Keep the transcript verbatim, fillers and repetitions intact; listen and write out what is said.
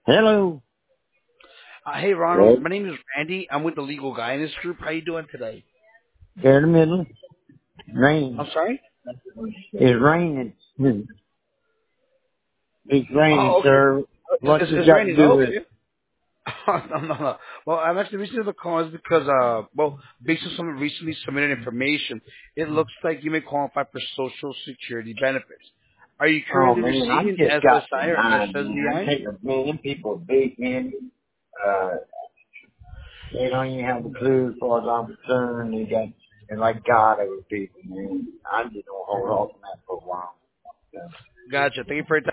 Hello. Uh, hey, Ronald. Good. My name is Randy. I'm with the Legal Guidance Group. How you doing today? Here in the middle. I'm Rain. sorry? It's raining. Hmm. It's raining, Oh, okay. sir. It's, What's it's, it it's got to raining. do Oh, with it? okay. no, no, no. Well, I'm actually reaching the call is because, uh, well, based on some recently submitted information, it looks like you may qualify for Social Security benefits. Are you Oh currently man, I receiving just got S S I or denied, man. I S S D I? take a man, them people beat me. Uh, they don't even have a clue as far as I'm concerned. They got, and like God over people, man. I'm just gonna hold off on that for a while. So. Gotcha. Thank you for your time.